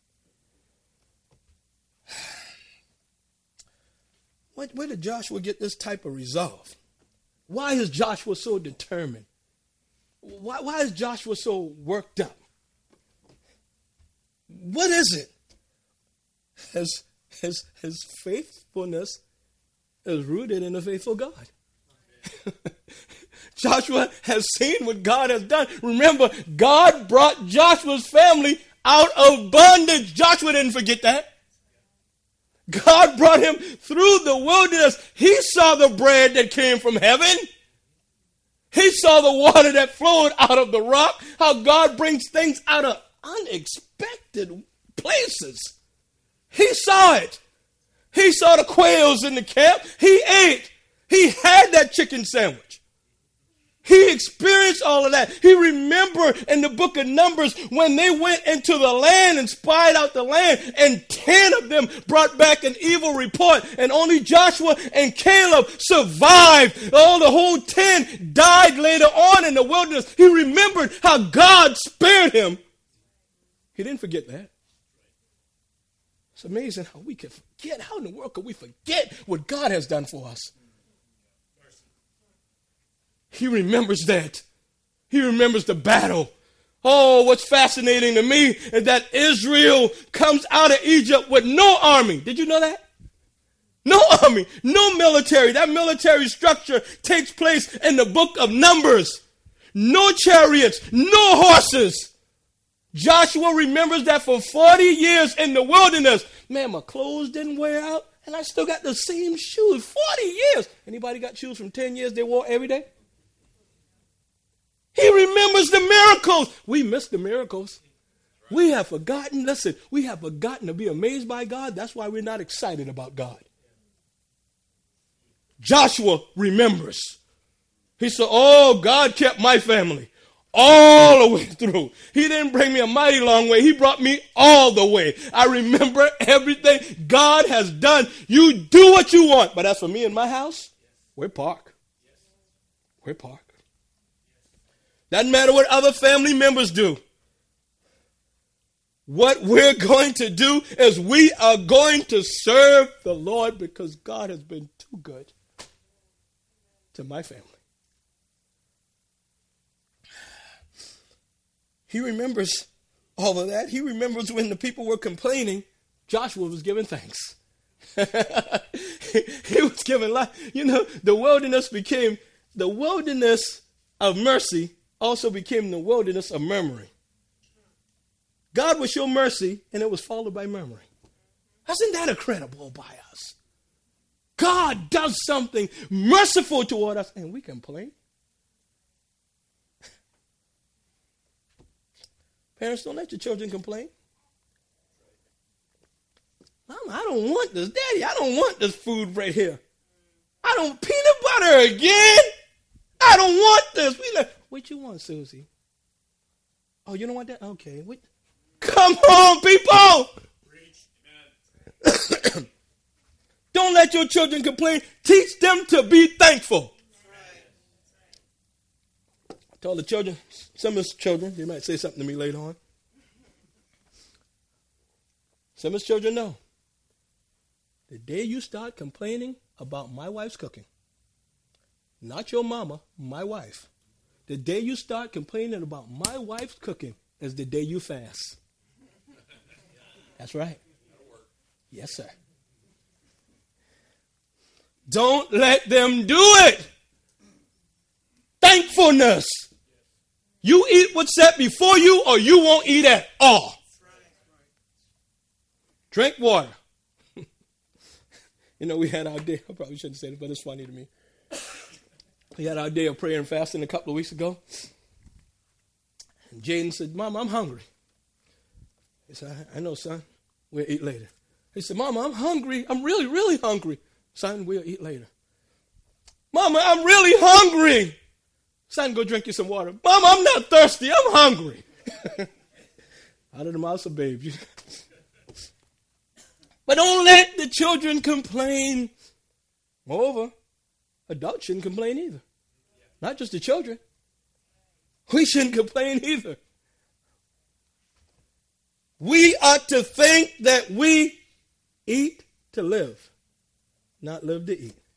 Where did Joshua get this type of resolve? Why is Joshua so determined? Why is Joshua so worked up? What is it? His faithfulness is rooted in a faithful God. Joshua has seen what God has done. Remember, God brought Joshua's family out of bondage. Joshua didn't forget that. God brought him through the wilderness. He saw the bread that came from heaven. He saw the water that flowed out of the rock. How God brings things out of unexpected places. He saw it. He saw the quails in the camp. He ate. He had that chicken sandwich. He experienced all of that. He remembered in the book of Numbers when they went into the land and spied out the land, and 10 of them brought back an evil report, and only Joshua and Caleb survived. Oh, the whole 10 died later on in the wilderness. He remembered how God spared him. He didn't forget that. It's amazing how we can forget. How in the world could we forget what God has done for us? He remembers that. He remembers the battle. Oh, what's fascinating to me is that Israel comes out of Egypt with no army. Did you know that? No army, no military. That military structure takes place in the book of Numbers. No chariots, no horses. Joshua remembers that for 40 years in the wilderness, man, my clothes didn't wear out, and I still got the same shoes. 40 years. Anybody got shoes from 10 years they wore every day? He remembers the miracles. We miss the miracles. We have forgotten, listen, we have forgotten to be amazed by God. That's why we're not excited about God. Joshua remembers. He said, oh, God kept my family all the way through. He didn't bring me a mighty long way. He brought me all the way. I remember everything God has done. You do what you want. But as for me and my house, we're parked. We're parked. Doesn't matter what other family members do. What we're going to do is we are going to serve the Lord because God has been too good to my family. He remembers all of that. He remembers when the people were complaining, Joshua was giving thanks. He was giving life. You know, the wilderness of mercy also became the wilderness of murmuring. God would show mercy, and it was followed by murmuring. Isn't that incredible by us? God does something merciful toward us, and we complain. Parents, don't let your children complain. Mama, I don't want this. Daddy, I don't want this food right here. I don't peanut butter again. I don't want this. What you want, Susie? Oh, you don't want that? Okay. What? Come on, people. Don't let your children complain. Teach them to be thankful. I told the children, some of his children, they might say something to me later on. Some of his children know. The day you start complaining about my wife's cooking, not your mama, my wife. The day you start complaining about my wife's cooking is the day you fast. That's right. Yes, sir. Don't let them do it. Thankfulness. You eat what's set before you or you won't eat at all. Drink water. You know, we had our day. I probably shouldn't say this, but it's funny to me. We had our day of prayer and fasting a couple of weeks ago. And Jaden said, Mom, I'm hungry. He said, I know, son. We'll eat later. He said, Mama, I'm hungry. I'm really, really hungry. Son, we'll eat later. Mama, I'm really hungry. Son, go drink you some water. Mama, I'm not thirsty. I'm hungry. Out of the mouths of babes. But don't let the children complain. Moreover, adults shouldn't complain either. Not just the children. We shouldn't complain either. We ought to think that we eat to live, not live to eat.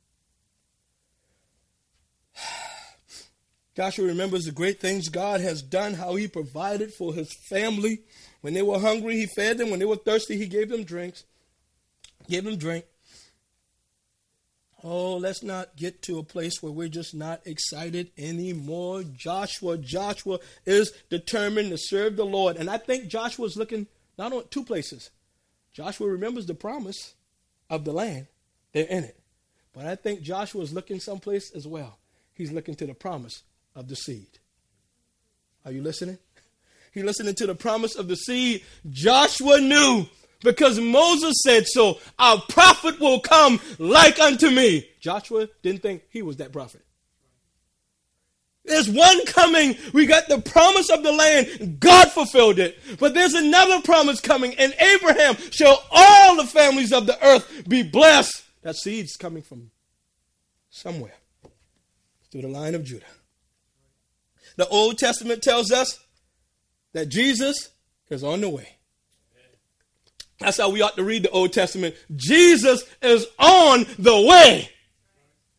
Joshua remembers the great things God has done, how he provided for his family. When they were hungry, he fed them. When they were thirsty, he gave them drinks. Gave them drink. Oh, let's not get to a place where we're just not excited anymore. Joshua is determined to serve the Lord. And I think Joshua's looking not on two places. Joshua remembers the promise of the land. They're in it. But I think Joshua's looking someplace as well. He's looking to the promise of the seed. Are you listening? He's listening to the promise of the seed. Joshua knew, because Moses said so, our prophet will come like unto me. Joshua didn't think he was that prophet. There's one coming. We got the promise of the land. God fulfilled it. But there's another promise coming. And Abraham shall all the families of the earth be blessed. That seed's coming from somewhere through the line of Judah. The Old Testament tells us that Jesus is on the way. That's how we ought to read the Old Testament. Jesus is on the way.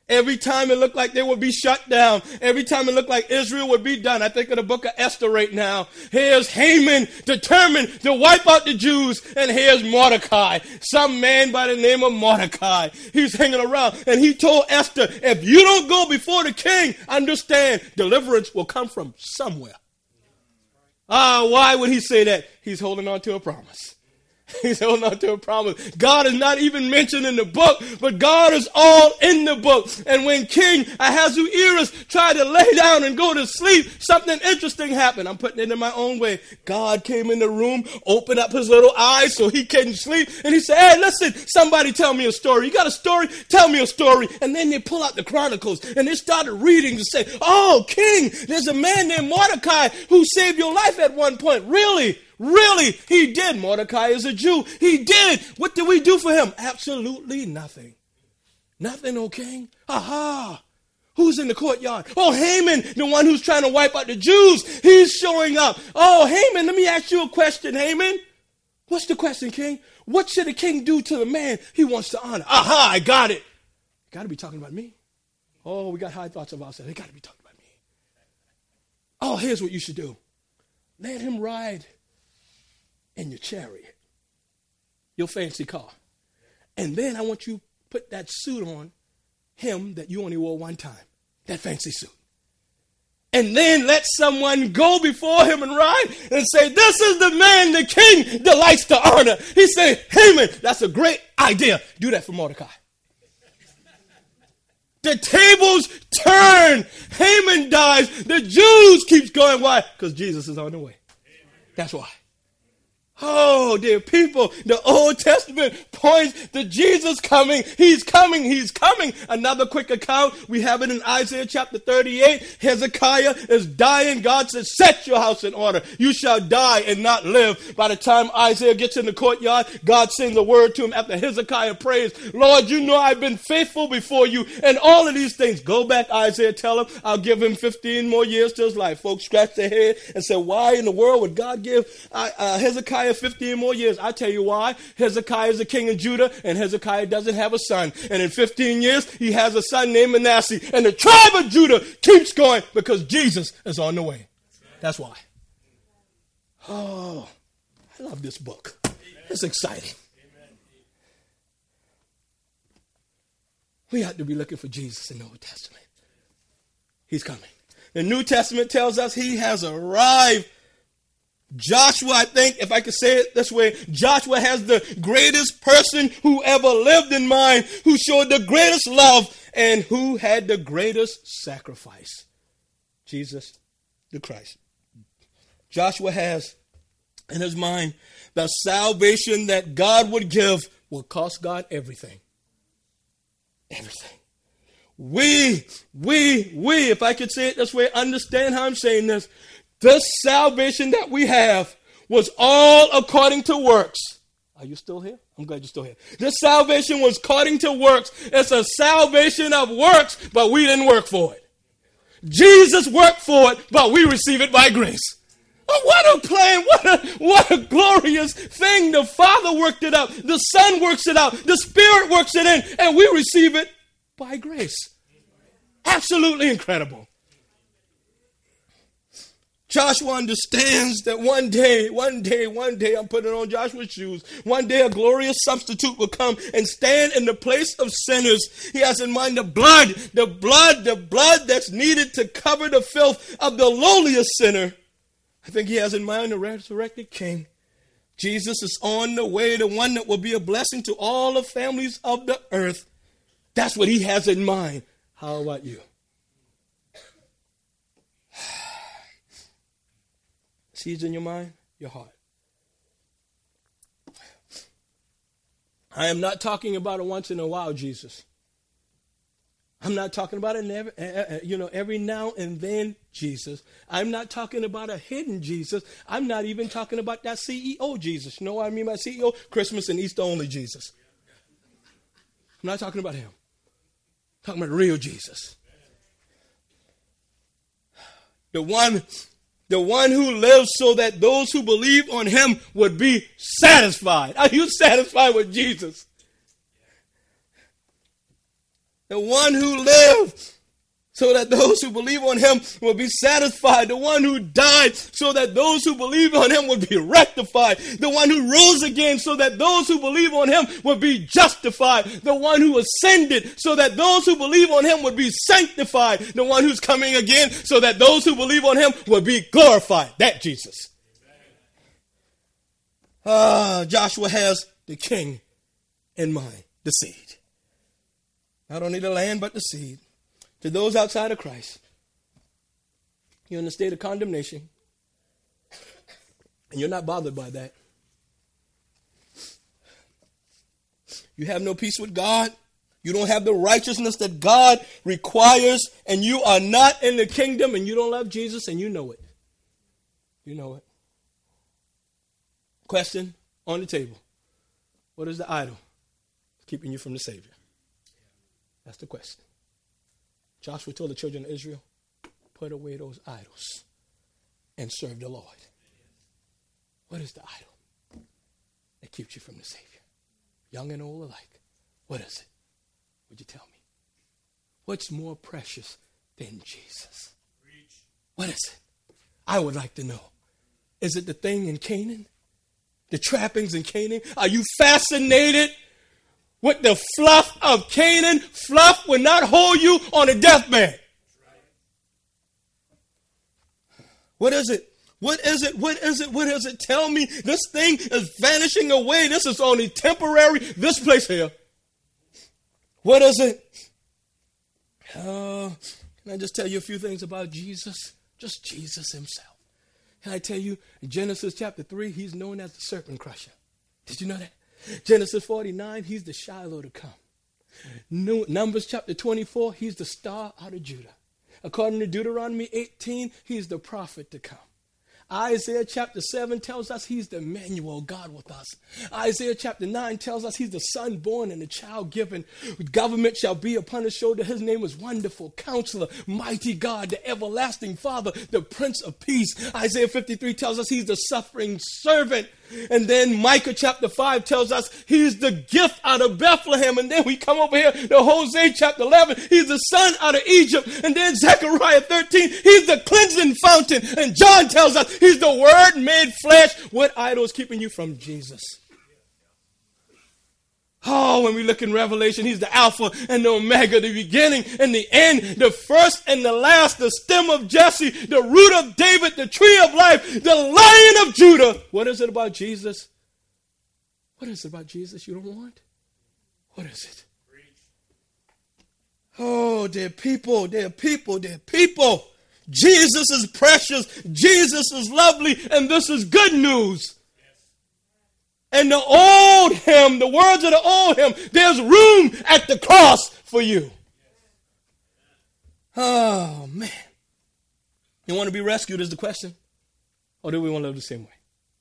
Every time it looked like they would be shut down. Every time it looked like Israel would be done. I think of the book of Esther right now. Here's Haman determined to wipe out the Jews. And here's Mordecai. Some man by the name of Mordecai. He's hanging around. And he told Esther, if you don't go before the king, understand, deliverance will come from somewhere. Why would he say that? He's holding on to a promise. He's holding on to a promise. God is not even mentioned in the book, but God is all in the book. And when King Ahasuerus tried to lay down and go to sleep, something interesting happened. I'm putting it in my own way. God came in the room, opened up his little eyes so he couldn't sleep. And he said, hey, listen, somebody tell me a story. You got a story? Tell me a story. And then they pull out the Chronicles and they started reading to say, oh, King, there's a man named Mordecai who saved your life at one point. Really? Really, he did. Mordecai is a Jew. He did. What did we do for him? Absolutely nothing. Nothing, O king. Aha. Who's in the courtyard? Oh, Haman, the one who's trying to wipe out the Jews. He's showing up. Oh, Haman, let me ask you a question, Haman. What's the question, king? What should a king do to the man he wants to honor? Aha, I got it. Got to be talking about me. Oh, we got high thoughts of ourselves. They got to be talking about me. Oh, here's what you should do. Let him ride in your chariot, your fancy car. And then I want you to put that suit on him that you only wore one time, that fancy suit. And then let someone go before him and ride and say, this is the man the king delights to honor. He said, Haman, that's a great idea. Do that for Mordecai. The tables turn. Haman dies. The Jews keeps going. Why? Because Jesus is on the way. That's why. Oh, dear people, the Old Testament points to Jesus coming. He's coming. He's coming. Another quick account. We have it in Isaiah chapter 38. Hezekiah is dying. God says, set your house in order. You shall die and not live. By the time Isaiah gets in the courtyard, God sends a word to him after Hezekiah prays, Lord, you know I've been faithful before you and all of these things. Go back, Isaiah, tell him I'll give him 15 more years to his life. Folks scratch their head and say, why in the world would God give Hezekiah 15 more years? I tell you why. Hezekiah is the king of Judah, and Hezekiah doesn't have a son. And in 15 years, he has a son named Manasseh. And the tribe of Judah keeps going because Jesus is on the way. That's why. Oh, I love this book. It's exciting. We have to be looking for Jesus in the Old Testament. He's coming. The New Testament tells us he has arrived. Joshua, I think, if I could say it this way, Joshua has the greatest person who ever lived in mind, who showed the greatest love, and who had the greatest sacrifice. Jesus the Christ. Joshua has in his mind the salvation that God would give will cost God everything. Everything. We, if I could say it this way, understand how I'm saying this. This salvation that we have was all according to works. Are you still here? I'm glad you're still here. This salvation was according to works. It's a salvation of works, but we didn't work for it. Jesus worked for it, but we receive it by grace. Oh, what a plan. What a glorious thing. The Father worked it out. The Son works it out. The Spirit works it in, and we receive it by grace. Absolutely incredible. Joshua understands that one day, I'm putting on Joshua's shoes. One day a glorious substitute will come and stand in the place of sinners. He has in mind the blood that's needed to cover the filth of the lowliest sinner. I think he has in mind the resurrected King. Jesus is on the way, the one that will be a blessing to all the families of the earth. That's what he has in mind. How about you? Seeds in your mind, your heart. I am not talking about a once in a while Jesus. I'm not talking about every now and then Jesus. I'm not talking about a hidden Jesus. I'm not even talking about that CEO Jesus. You know what I mean by CEO? Christmas and Easter only Jesus. I'm not talking about him. I'm talking about real Jesus. The one who lives so that those who believe on him would be satisfied. Are you satisfied with Jesus? The one who lived so that those who believe on him will be satisfied. The one who died so that those who believe on him would be rectified. The one who rose again so that those who believe on him would be justified. The one who ascended so that those who believe on him would be sanctified. The one who's coming again so that those who believe on him would be glorified. That Jesus. Joshua has the king in mind, the seed. Not only the land, but the seed. To those outside of Christ, you're in a state of condemnation, and you're not bothered by that. You have no peace with God. You don't have the righteousness that God requires, and you are not in the kingdom, and you don't love Jesus, and you know it. You know it. Question on the table. What is the idol keeping you from the Savior? That's the question. Joshua told the children of Israel, put away those idols and serve the Lord. What is the idol that keeps you from the Savior? Young and old alike. What is it? Would you tell me? What's more precious than Jesus? What is it? I would like to know. Is it the thing in Canaan? The trappings in Canaan? Are you fascinated with the fluff of Canaan? Fluff will not hold you on a deathbed. What is it? What is it? What is it? What is it? Tell me. This thing is vanishing away. This is only temporary. This place here. What is it? Can I just tell you a few things about Jesus? Just Jesus himself. Can I tell you, in Genesis chapter 3, he's known as the serpent crusher. Did you know that? Genesis 49, he's the Shiloh to come. Numbers chapter 24, he's the star out of Judah. According to Deuteronomy 18, he's the prophet to come. Isaiah chapter 7 tells us he's the Emmanuel, God with us. Isaiah chapter 9 tells us he's the son born and the child given. Government shall be upon his shoulder. His name is Wonderful Counselor, Mighty God, the Everlasting Father, the Prince of Peace. Isaiah 53 tells us he's the suffering servant. And then Micah chapter 5 tells us he's the gift out of Bethlehem. And then we come over here to Hosea chapter 11. He's the son out of Egypt. And then Zechariah 13, he's the cleansing fountain. And John tells us he's the word made flesh. What idol is keeping you from Jesus? Oh, when we look in Revelation, he's the Alpha and the Omega, the beginning and the end, the first and the last, the stem of Jesse, the root of David, the tree of life, the Lion of Judah. What is it about Jesus? What is it about Jesus you don't want? What is it? Oh, dear people, dear people, dear people. Jesus is precious. Jesus is lovely. And this is good news. And the old hymn, the words of the old hymn, there's room at the cross for you. Oh, man. You want to be rescued is the question? Or do we want to live the same way?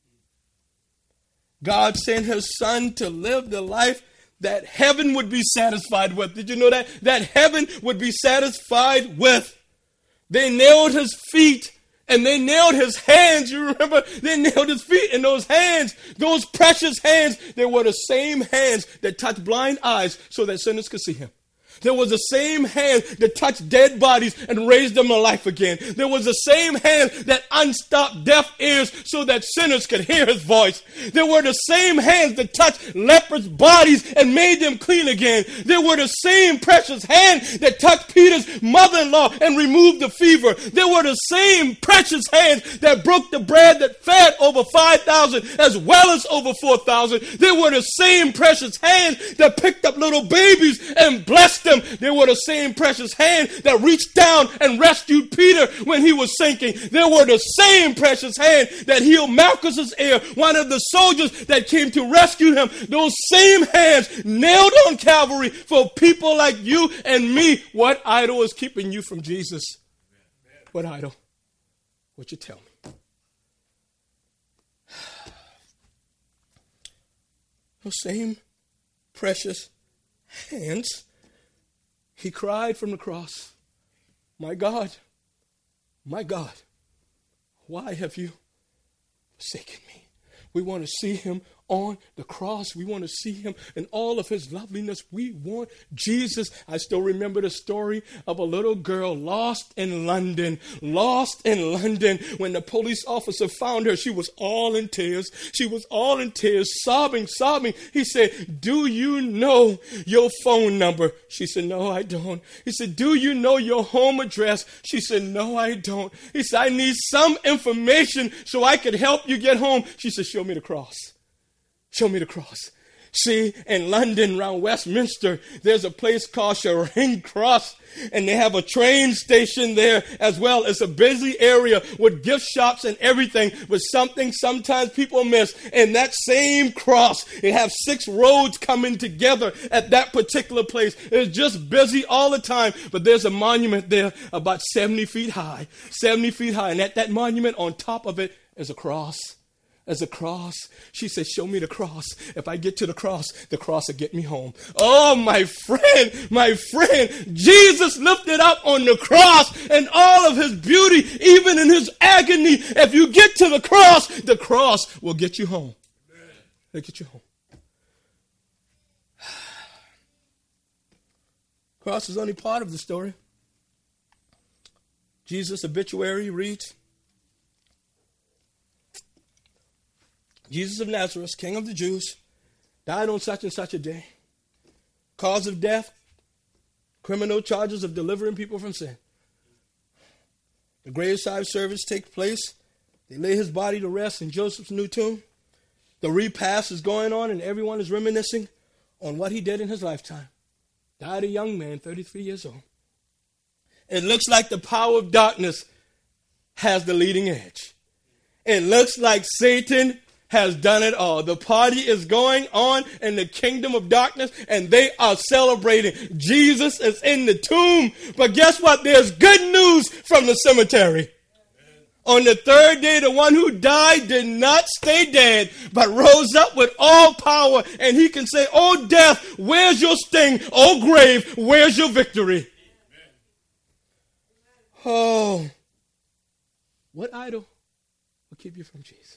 God sent his son to live the life that heaven would be satisfied with. Did you know that? That heaven would be satisfied with. They nailed his feet. And they nailed his hands. You remember? They nailed his feet and those hands, those precious hands. They were the same hands that touched blind eyes so that sinners could see him. There was the same hand that touched dead bodies and raised them to life again. There was the same hand that unstopped deaf ears so that sinners could hear his voice. There were the same hands that touched lepers' bodies and made them clean again. There were the same precious hands that touched Peter's mother-in-law and removed the fever. There were the same precious hands that broke the bread that fed over 5,000 as well as over 4,000. There were the same precious hands that picked up little babies and blessed them. There were the same precious hand that reached down and rescued Peter when he was sinking. There were the same precious hand that healed Malchus's ear, one of the soldiers that came to rescue him. Those same hands nailed on Calvary for people like you and me. What idol is keeping you from Jesus? What idol? What you tell me? Those same precious hands. He cried from the cross, my God, why have you forsaken me? We want to see him on the cross. We want to see him in all of his loveliness. We want Jesus. I still remember the story of a little girl lost in London. Lost in London. When the police officer found her, she was all in tears. She was all in tears, sobbing. He said, do you know your phone number? She said, no, I don't. He said, do you know your home address? She said, no, I don't. He said, I need some information so I could help you get home. She said, show me the cross. Show me the cross. See, in London, around Westminster, there's a place called Charing Cross, and they have a train station there as well. It's a busy area with gift shops and everything, but something sometimes people miss. And that same cross, it has 6 roads coming together at that particular place. It's just busy all the time, but there's a monument there about 70 feet high, and at that monument, on top of it, is a cross. As a cross. She said, show me the cross. If I get to the cross will get me home. Oh, my friend, Jesus lifted up on the cross and all of his beauty, even in his agony. If you get to the cross will get you home. It'll get you home. Cross is only part of the story. Jesus' obituary reads, Jesus of Nazareth, King of the Jews, died on such and such a day. Cause of death, criminal charges of delivering people from sin. The graveside service takes place. They lay his body to rest in Joseph's new tomb. The repast is going on and everyone is reminiscing on what he did in his lifetime. Died a young man, 33 years old. It looks like the power of darkness has the leading edge. It looks like Satan has done it all. The party is going on in the kingdom of darkness, and they are celebrating. Jesus is in the tomb, but guess what? There's good news from the cemetery. On the 3rd day, the one who died did not stay dead, but rose up with all power, and he can say, oh, death, where's your sting? Oh, grave, where's your victory? Oh, what idol will keep you from Jesus?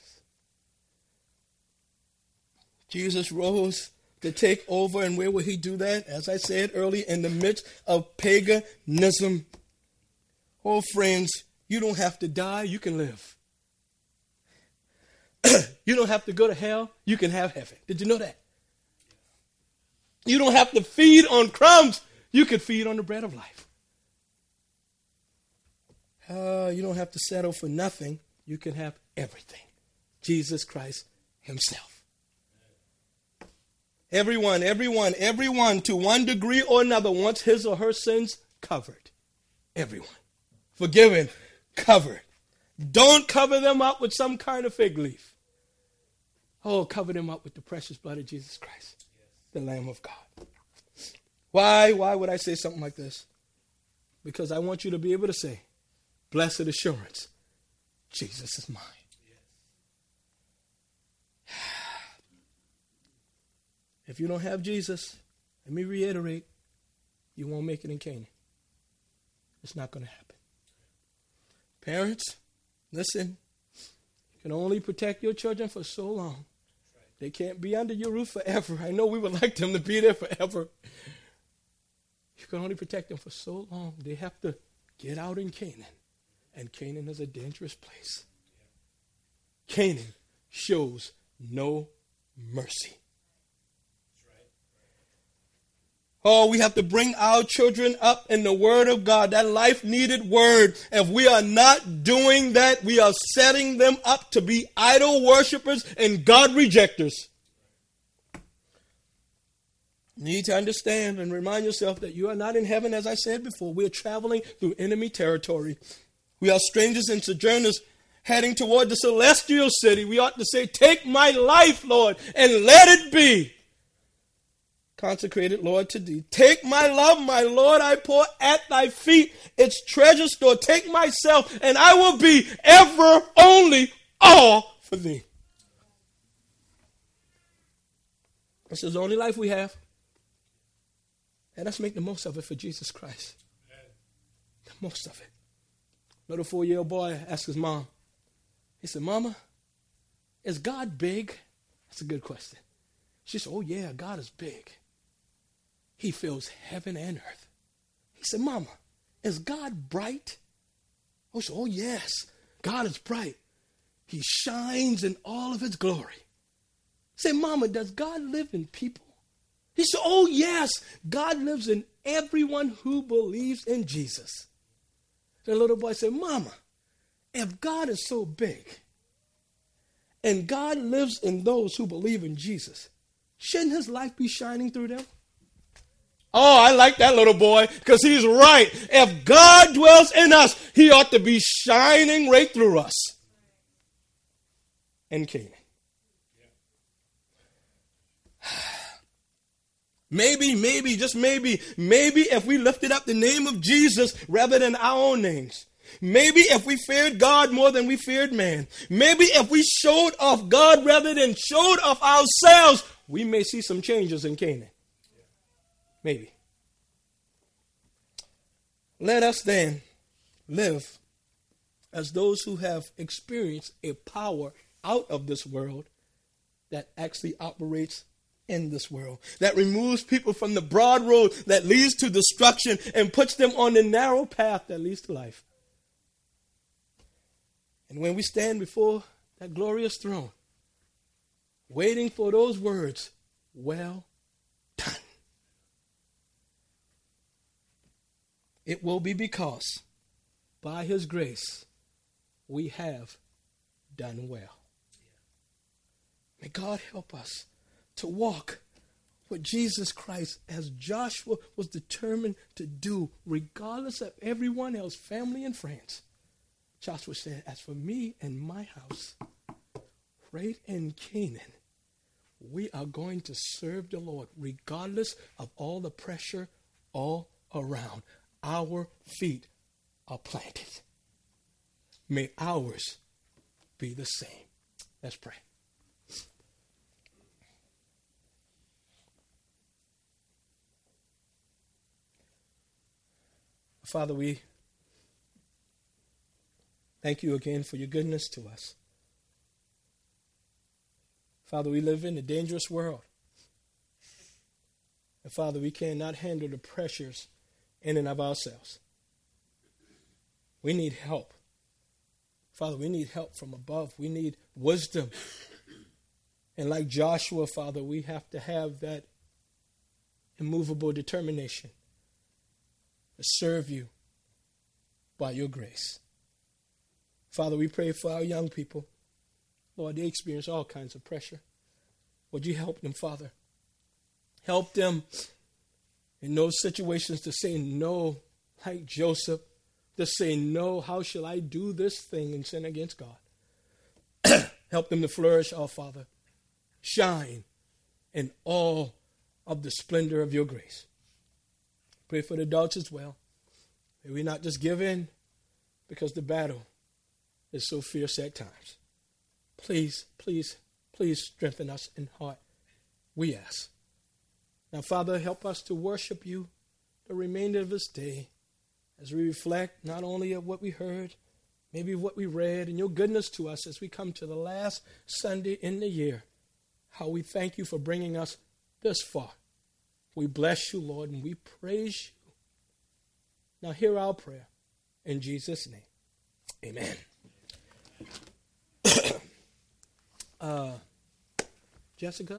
Jesus rose to take over, and where will he do that? As I said earlier, in the midst of paganism. Oh, friends, you don't have to die, you can live. You don't have to go to hell, you can have heaven. Did you know that? You don't have to feed on crumbs, you can feed on the bread of life. You don't have to settle for nothing, you can have everything. Jesus Christ himself. Everyone, to one degree or another, wants his or her sins covered. Everyone. Forgiven, covered. Don't cover them up with some kind of fig leaf. Oh, cover them up with the precious blood of Jesus Christ, the Lamb of God. Why would I say something like this? Because I want you to be able to say, blessed assurance, Jesus is mine. If you don't have Jesus, let me reiterate, you won't make it in Canaan. It's not going to happen. Parents, listen, you can only protect your children for so long. They can't be under your roof forever. I know we would like them to be there forever. You can only protect them for so long. They have to get out in Canaan. And Canaan is a dangerous place. Canaan shows no mercy. Oh, we have to bring our children up in the Word of God, that life-needed Word. If we are not doing that, we are setting them up to be idol worshipers and God rejectors. You need to understand and remind yourself that you are not in heaven, as I said before. We are traveling through enemy territory. We are strangers and sojourners heading toward the celestial city. We ought to say, take my life, Lord, and let it be consecrated, Lord, to thee. Take my love, my Lord, I pour at thy feet its treasure store. Take myself, and I will be ever, only, all for thee. This is the only life we have. And let's make the most of it for Jesus Christ. The most of it. Little 4-year-old boy asked his mom. He said, Mama, is God big? I That's a good question. She said, oh, yeah, God is big. He fills heaven and earth. He said, Mama, is God bright? Oh, she said, oh, yes, God is bright. He shines in all of his glory. Say, Mama, does God live in people? He said, oh, yes, God lives in everyone who believes in Jesus. The little boy said, Mama, if God is so big and God lives in those who believe in Jesus, shouldn't his light be shining through them? Oh, I like that little boy because he's right. If God dwells in us, he ought to be shining right through us. In Canaan. Maybe, just maybe if we lifted up the name of Jesus rather than our own names. Maybe if we feared God more than we feared man. Maybe if we showed off God rather than showed off ourselves, we may see some changes in Canaan. Maybe. Let us then live as those who have experienced a power out of this world that actually operates in this world, that removes people from the broad road that leads to destruction and puts them on the narrow path that leads to life. And when we stand before that glorious throne, waiting for those words, well done, it will be because by his grace we have done well. May God help us to walk with Jesus Christ as Joshua was determined to do, regardless of everyone else, family and friends. Joshua said, as for me and my house, right in Canaan, we are going to serve the Lord, regardless of all the pressure all around. Our feet are planted. May ours be the same. Let's pray. Father, we thank you again for your goodness to us. Father, we live in a dangerous world. And Father, we cannot handle the pressures in and of ourselves. We need help. Father, we need help from above. We need wisdom. And like Joshua, Father, we have to have that immovable determination to serve you by your grace. Father, we pray for our young people. Lord, they experience all kinds of pressure. Would you help them, Father? Help them in those situations to say no, like Joseph, to say no, how shall I do this thing and sin against God? Help them to flourish, oh Father. Shine in all of the splendor of your grace. Pray for the adults as well. May we not just give in because the battle is so fierce at times. Please, please, please strengthen us in heart. We ask. Now, Father, help us to worship you the remainder of this day as we reflect not only of what we heard, maybe what we read, and your goodness to us as we come to the last Sunday in the year. How we thank you for bringing us this far. We bless you, Lord, and we praise you. Now hear our prayer. In Jesus' name, amen. Jessica?